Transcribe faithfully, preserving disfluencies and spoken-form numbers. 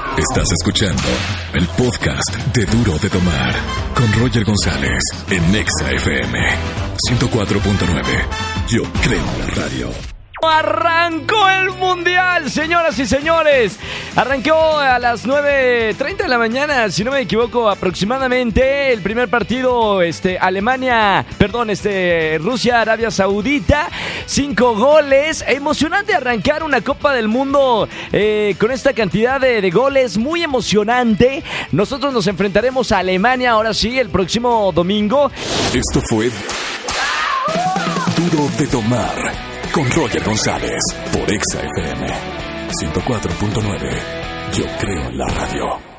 Estás escuchando el podcast de Duro de Tomar con Roger González en Nexa F M ciento cuatro punto nueve. Yo creo en la radio. Arrancó el Mundial, señoras y señores. Arrancó a las nueve treinta de la mañana, si no me equivoco, aproximadamente. El primer partido, este, Alemania, perdón, este, Rusia, Arabia Saudita. Cinco goles. Emocionante arrancar una Copa del Mundo eh, con esta cantidad de, de goles. Muy emocionante. Nosotros nos enfrentaremos a Alemania, ahora sí, el próximo domingo. Esto fue Duro de Tomar con Roger González por Exa F M ciento cuatro punto nueve. Yo creo en la radio.